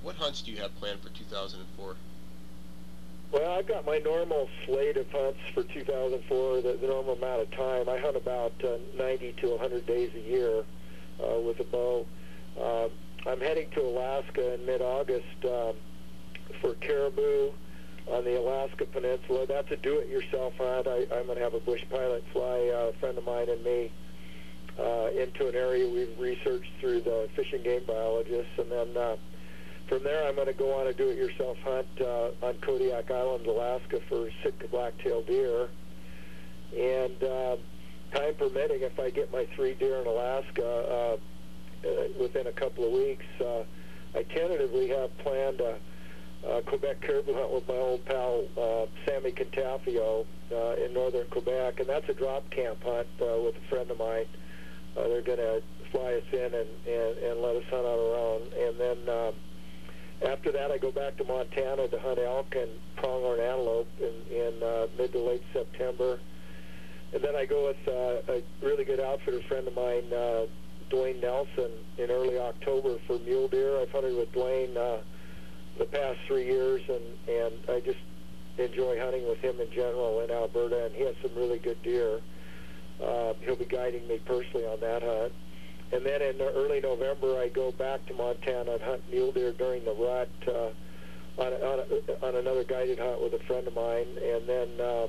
What hunts do you have planned for 2004? Well, I've got my normal slate of hunts for 2004, the normal amount of time. I hunt about 90 to 100 days a year with a bow. I'm heading to Alaska in mid-August for caribou on the Alaska Peninsula. That's a do-it-yourself hunt. I'm going to have a bush pilot fly a friend of mine and me into an area we've researched through the Fish and Game biologists, and then from there, I'm going to go on a do-it-yourself hunt on Kodiak Island, Alaska, for Sitka black-tailed deer. And time permitting, if I get my 3 deer in Alaska within a couple of weeks, I tentatively have planned a Quebec caribou hunt with my old pal Sammy Cantafio in northern Quebec, and that's a drop camp hunt with a friend of mine. They're going to fly us in and let us hunt on our own, and then after that, I go back to Montana to hunt elk and pronghorn antelope in mid to late September. And then I go with a really good outfitter friend of mine, Dwayne Nelson, in early October for mule deer. I've hunted with Dwayne the past 3 years, and I just enjoy hunting with him in general in Alberta, and he has some really good deer. He'll be guiding me personally on that hunt. And then in early November, I go back to Montana and hunt mule deer during the rut on another guided hunt with a friend of mine. And then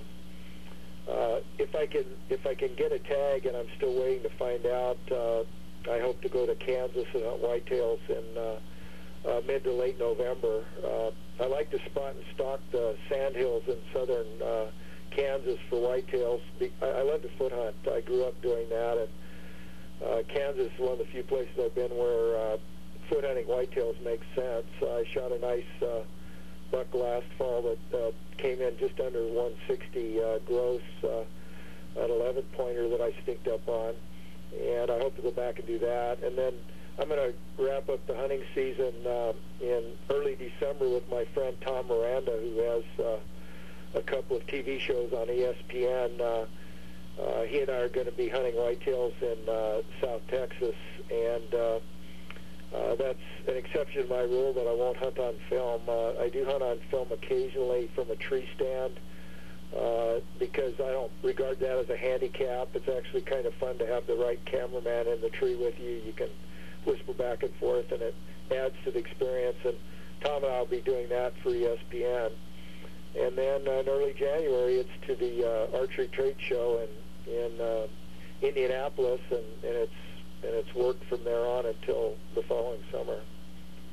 if I can get a tag, and I'm still waiting to find out, I hope to go to Kansas and hunt whitetails in mid to late November. I like to spot and stalk the sandhills in southern Kansas for whitetails. I love to foot hunt. I grew up doing that, and Kansas is one of the few places I've been where foot hunting whitetails makes sense. I shot a nice buck last fall that came in just under 160 gross, an 11-pointer that I sneaked up on, and I hope to go back and do that. And then I'm going to wrap up the hunting season in early December with my friend Tom Miranda, who has a couple of TV shows on ESPN. He and I are going to be hunting whitetails in South Texas, and that's an exception to my rule that I won't hunt on film. I do hunt on film occasionally from a tree stand because I don't regard that as a handicap. It's actually kind of fun to have the right cameraman in the tree with you. You can whisper back and forth, and it adds to the experience. And Tom and I will be doing that for ESPN. And then in early January, it's to the archery trade show in Indianapolis, and it's worked from there on until the following summer.